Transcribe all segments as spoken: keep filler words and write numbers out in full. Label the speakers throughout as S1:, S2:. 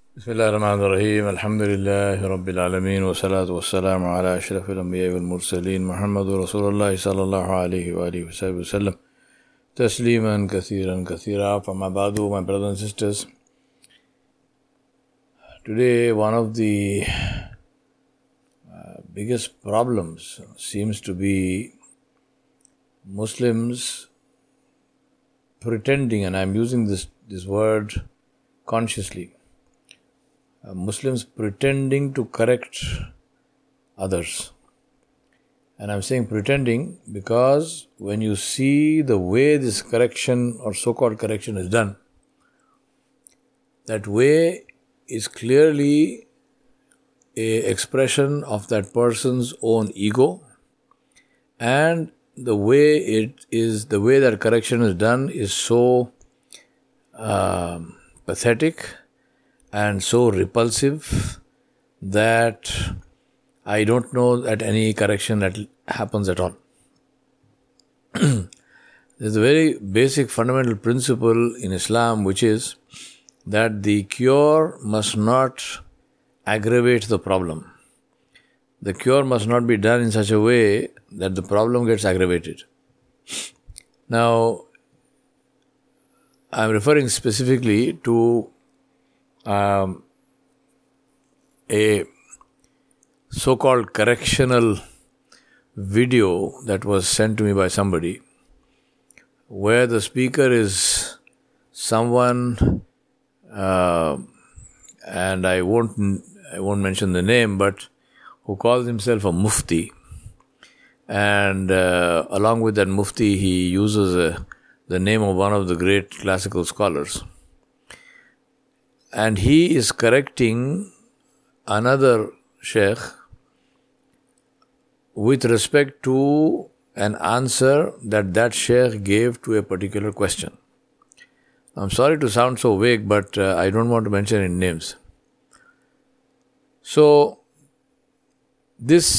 S1: بسم الله الرحمن الرحيم الحمد لله رب العالمين والصلاة والسلام على أشرف الأنبياء والمرسلين محمد رسول الله صلى الله عليه وآله وسلم تسليما كثيرا كثيرا. فما بعد, my brothers and sisters, today one of the uh, biggest problems seems to be Muslims pretending, and I'm using this, this word consciously, Uh, Muslims pretending to correct others. And I'm saying pretending because when you see the way this correction or so-called correction is done, that way is clearly a expression of that person's own ego, and the way it is, the way that correction is done is so uh, pathetic and so repulsive that I don't know that any correction that happens at all. There's a very basic fundamental principle in Islam, which is that the cure must not aggravate the problem. The cure must not be done in such a way that the problem gets aggravated. Now, I'm referring specifically to Um, a so-called correctional video that was sent to me by somebody, where the speaker is someone, uh, and I won't I won't mention the name, but who calls himself a mufti, and uh, along with that mufti, he uses uh, the name of one of the great classical scholars. And he is correcting another sheikh with respect to an answer that that sheikh gave to a particular question. I'm sorry to sound so vague, but uh, I don't want to mention any names. So, this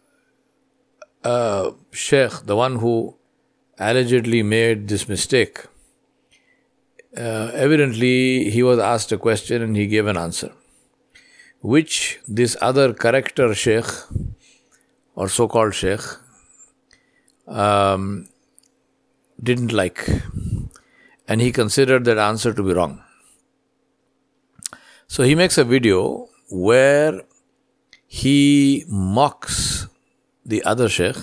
S1: uh, sheikh, the one who allegedly made this mistake, Uh, evidently, he was asked a question and he gave an answer, which this other corrector sheikh, or so-called sheikh, um, didn't like. And he considered that answer to be wrong. So he makes a video where he mocks the other sheikh.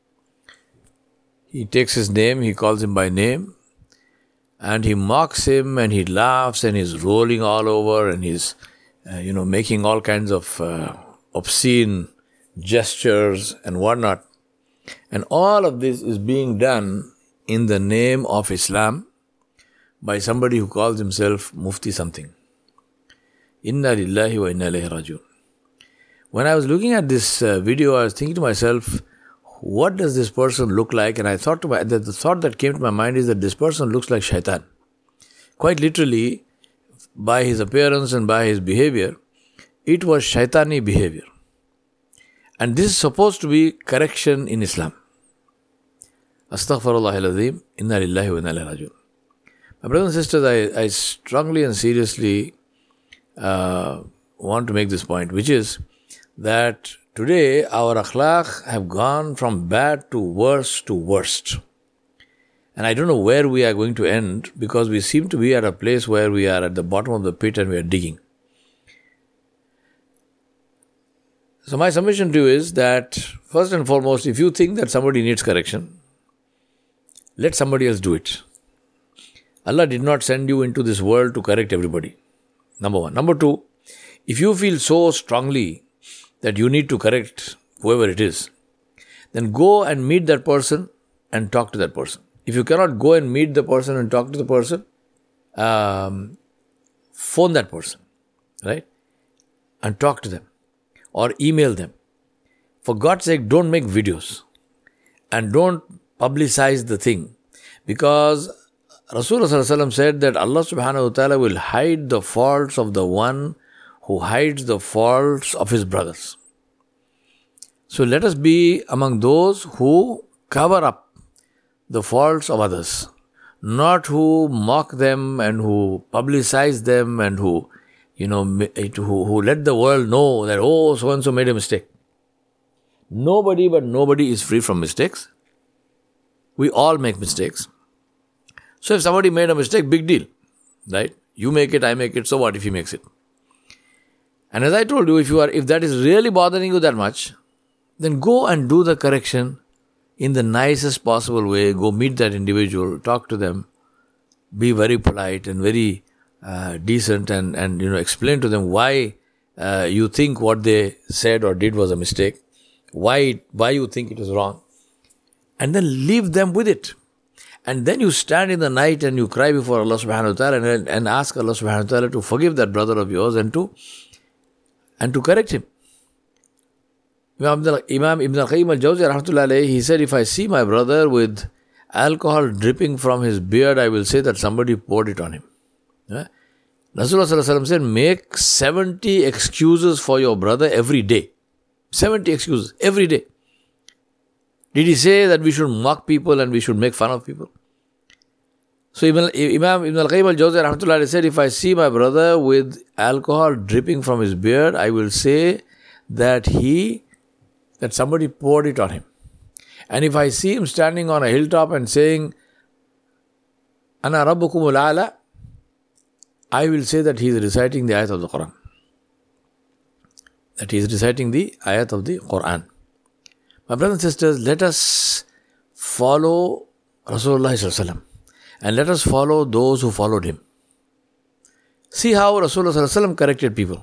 S1: He takes his name, he calls him by name, and he mocks him and he laughs and he's rolling all over and he's, uh, you know, making all kinds of uh, obscene gestures and whatnot. And all of this is being done in the name of Islam by somebody who calls himself Mufti something. Inna lillahi wa inna ilayhi rajiun. When I was looking at this uh, video, I was thinking to myself, what does this person look like? And I thought to my, the, the thought that came to my mind is that this person looks like shaitan. Quite literally, by his appearance and by his behavior, it was shaitani behavior. And this is supposed to be correction in Islam. Astaghfirullah al-azim, inna lillahi wa inna ilayhi rajiun. My brothers and sisters, I, I strongly and seriously uh, want to make this point, which is that today, our akhlaq have gone from bad to worse to worst. And I don't know where we are going to end, because we seem to be at a place where we are at the bottom of the pit and we are digging. So my submission to you is that, first and foremost, if you think that somebody needs correction, let somebody else do it. Allah did not send you into this world to correct everybody. Number one. Number two, if you feel so strongly that you need to correct whoever it is, then go and meet that person and talk to that person. If you cannot go and meet the person and talk to the person, um, phone that person, right? And talk to them. Or email them. For God's sake, don't make videos. And don't publicize the thing. Because Rasulullah said that Allah subhanahu wa ta'ala will hide the faults of the one who hides the faults of his brothers. So let us be among those who cover up the faults of others, not who mock them and who publicize them and who, you know, who, who let the world know that, oh, so-and-so made a mistake. Nobody but nobody is free from mistakes. We all make mistakes. So if somebody made a mistake, big deal, right? You make it, I make it, so what if he makes it? And as I told you, if you are, if that is really bothering you that much, then go and do the correction in the nicest possible way. Go meet that individual, talk to them, be very polite and very uh, decent, and, and you know explain to them why uh, you think what they said or did was a mistake, why why you think it is wrong, and then leave them with it. And then you stand in the night and you cry before Allah subhanahu wa ta'ala and, and ask Allah subhanahu wa ta'ala to forgive that brother of yours and to and to correct him. Imam, Imam Ibn al-Qayyim al-Jawzi rahmatullahi alayhi, he said, if I see my brother with alcohol dripping from his beard, I will say that somebody poured it on him. Yeah? Rasulullah sallallahu alaihi wasallam said, make seventy excuses for your brother every day. seventy excuses every day. Did he say that we should mock people and we should make fun of people? So Imam Ibn al-Qayyim al-Jawzi rahmatullahi alayhi said, if I see my brother with alcohol dripping from his beard, I will say that he, that somebody poured it on him. And if I see him standing on a hilltop and saying, Ana Rabbukumul A'la, I will say that he is reciting the ayat of the Quran. That he is reciting the ayat of the Quran. My brothers and sisters, let us follow Rasulullah sallallahu alaihi wasallam and let us follow those who followed him. See how Rasulullah sallallahu alaihi wasallam corrected people.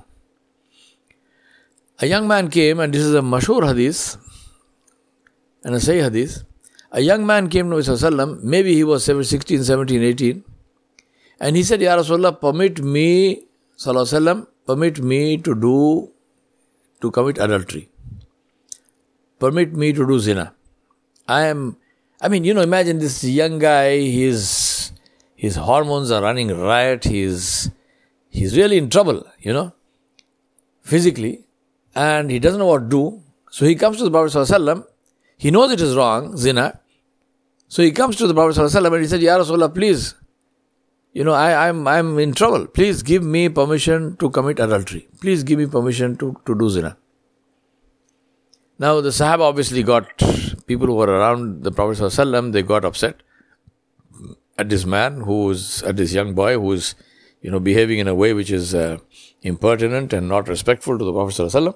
S1: A young man came, and this is a mashhur hadith and a Sahih hadith. A young man came to Rasulullah, maybe he was sixteen, seventeen, eighteen, and he said, Ya Rasulullah, permit me, sallallahu alaihi wasallam, permit me to do, to commit adultery. Permit me to do zina. I am, I mean, you know, imagine this young guy, his, his hormones are running riot, he's, he's really in trouble, you know, physically, and he doesn't know what to do. So he comes to the Prophet sallallahu alaihi wasallam. He knows it is wrong, zina. So he comes to the Prophet sallallahu alaihi wasallam and he said, Ya Rasulullah, please, you know, I, I'm, I'm in trouble. Please give me permission to commit adultery. Please give me permission to, to do zina. Now the Sahaba obviously got, people who were around the Prophet ﷺ, they got upset at this man who is, at this young boy who is, you know, behaving in a way which is uh, impertinent and not respectful to the Prophet ﷺ.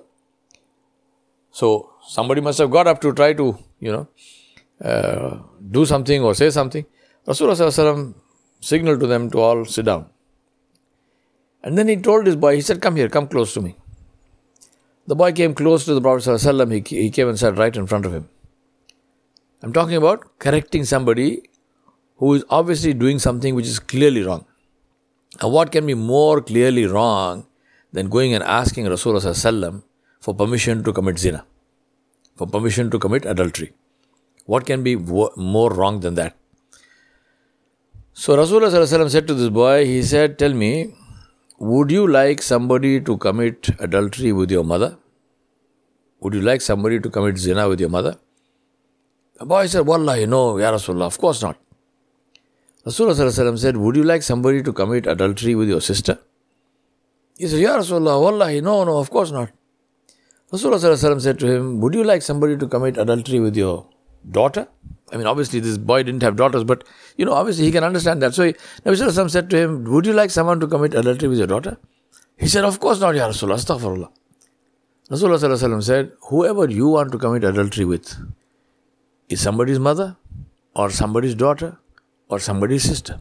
S1: So somebody must have got up to try to, you know, uh, do something or say something. Rasulullah ﷺ signaled to them to all sit down. And then he told his boy, he said, come here, come close to me. The boy came close to the Prophet ﷺ. He, he came and sat right in front of him. I'm talking about correcting somebody who is obviously doing something which is clearly wrong. And what can be more clearly wrong than going and asking Rasulullah ﷺ for permission to commit zina, for permission to commit adultery? What can be more wrong than that? So Rasulullah ﷺ said to this boy, he said, tell me, would you like somebody to commit adultery with your mother? Would you like somebody to commit zina with your mother? The boy said, Wallahi, no, Ya Rasulullah, of course not. Rasulullah ﷺ said, would you like somebody to commit adultery with your sister? He said, Ya Rasulullah, Wallahi, no, no, of course not. Rasulullah ﷺ said to him, would you like somebody to commit adultery with your daughter? I mean, obviously this boy didn't have daughters, but, you know, obviously he can understand that. So he, Nabi Sallallahu Alaihi Wasallam said to him, would you like someone to commit adultery with your daughter? He said, of course not, Ya Rasulullah, astaghfirullah. Rasulullah Sallallahu Alaihi Wasallam said, whoever you want to commit adultery with is somebody's mother or somebody's daughter or somebody's sister.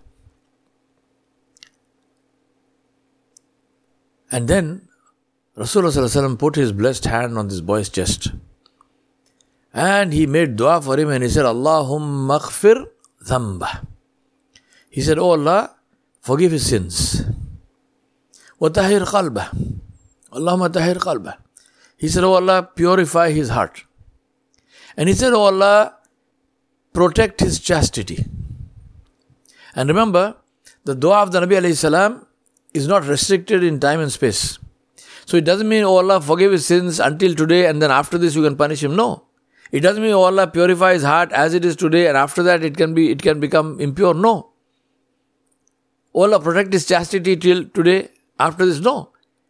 S1: And then Rasulullah Sallallahu Alaihi Wasallam put his blessed hand on this boy's chest. And he made dua for him and he said, Allahumma aghfir dhambah. He said, oh Allah, forgive his sins. Wa tahir qalbah. Allahumma tahir qalbah. He said, oh Allah, purify his heart. And he said, oh Allah, protect his chastity. And remember, the dua of the Nabi alayhi salam is not restricted in time and space. So it doesn't mean, oh Allah, forgive his sins until today and then after this you can punish him. No. It doesn't mean, oh Allah, purify his heart as it is today and after that it can be, it can become impure. No. Oh Allah, protect his chastity till today, after this. No.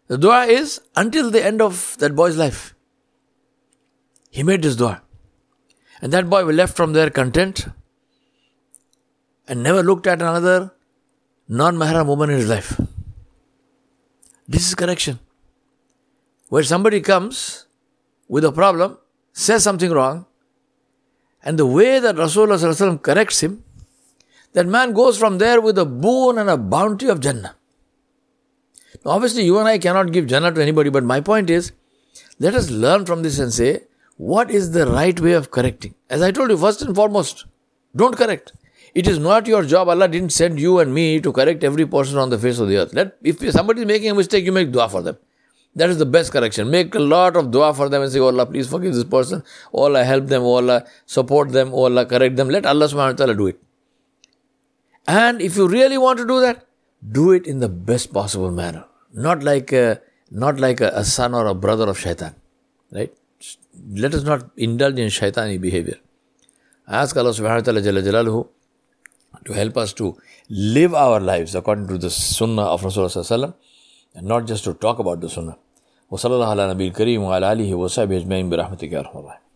S1: The dua is until the end of that boy's life. He made this dua. And that boy left from there content and never looked at another non-mahram woman in his life. This is correction. Where somebody comes with a problem, says something wrong, and the way that Rasulullah corrects him, that man goes from there with a boon and a bounty of Jannah. Now obviously you and I cannot give Jannah to anybody, but my point is, let us learn from this and say, what is the right way of correcting? As I told you, first and foremost, don't correct. It is not your job. Allah didn't send you and me to correct every person on the face of the earth. Let, if somebody is making a mistake, you make dua for them. That is the best correction. Make a lot of dua for them and say, oh Allah, please forgive this person. Oh Allah, help them. Oh Allah, support them. Oh Allah, correct them. Let Allah subhanahu wa ta'ala do it. And if you really want to do that, do it in the best possible manner. Not like a, not like a, a son or a brother of shaitan. Right? Let us not indulge in shaitani behavior. I ask Allah subhanahu wa ta'ala jalla jalaluhu to help us to live our lives according to the sunnah of Rasulullah sallallahu alaihi wasallam, and not just to talk about the sunnah. Wa sallallahu ala nabiyil kareem wa ala alihi wa sahbihi ajma'in bi rahmatika ya arhamar rahimin.